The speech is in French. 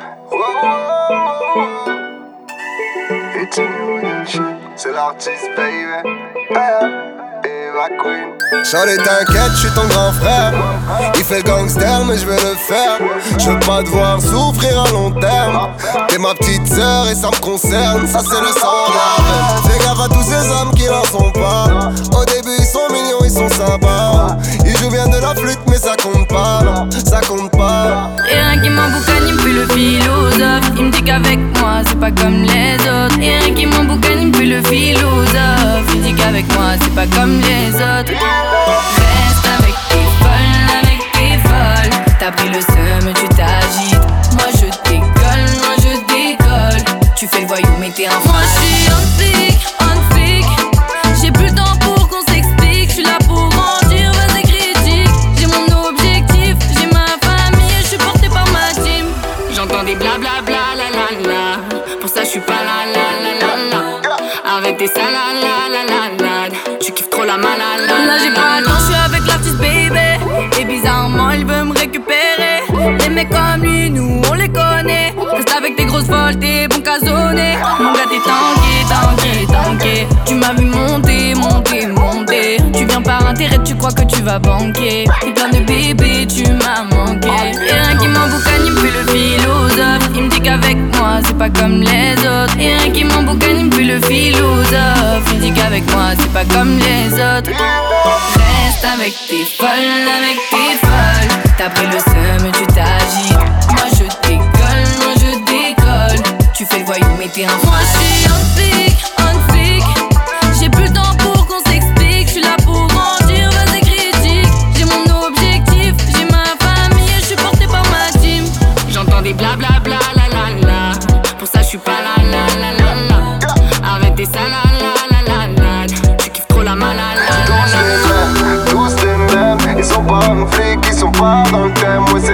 It's a new year shit. C'est l'artiste, baby. Et ma queen. Shawty t'inquiète, je suis ton grand frère. Il fait le gangster mais je vais le faire. Je veux pas te voir souffrir à long terme. T'es ma petite sœur et ça me concerne. Ça c'est le standard. Fais gaffe à tous ces hommes qui n'en sont pas. Au début ils sont mignons, ils sont sympas. Ils jouent bien de la flûte mais ça compte pas. Non, ça compte pas. Rien qui m'emboucane, il me fait le philosophe. Il me dit qu'avec moi c'est pas comme les autres. Rien qui m'emboucane, il me fait le philosophe. Il me dit qu'avec moi c'est pas comme les autres. Reste avec tes folles. T'as pris le seum, tu t'agites. Moi je décolle. Tu fais le voyou mais t'es un fan. Moi j'suis on flic. J'ai plus le temps pour qu'on s'explique. J'suis là pour grandir, vas-y critique. J'ai mon objectif, j'ai ma famille et j'suis porté par ma team. J'entends des blablabla la la la. Pour ça j'suis pas la. Arrêtez ça la. Tu kiffes trop la malala. Là j'ai pas le temps, j'suis avec l'artiste baby. Et bizarrement il veut me récupérer. Les mecs comme lui, nous on les connaît. Reste avec tes grosses folles, t'es bon casonné. Mon gars t'es tanké. Tu m'as vu monter. Tu viens par intérêt, tu crois que tu vas banquer. T'es plein de bébés, tu m'as manqué. Et rien qui m'emboucane, il me fait le philosophe. Il me dit qu'avec moi c'est pas comme les autres. Et rien qui m'emboucane, il me fait le philosophe. Il me dit qu'avec moi c'est pas comme les autres. Reste avec tes folles. T'as pris le seum, tu t'agites. Moi je décolle. Tu fais le voyou mais t'es un fan. Moi j'suis on flic. J'ai plus le temps pour qu'on s'explique. J'suis là pour grandir, vas-y critique. J'ai mon objectif, j'ai ma famille et j'suis porté par ma team. J'entends des blablabla la. Pour ça j'suis pas la. Arrêtez ça la. Tu kiffes trop la malala. Tous les mêmes, ils sont pas en flic, ils sont pas dans le thème. Ouais,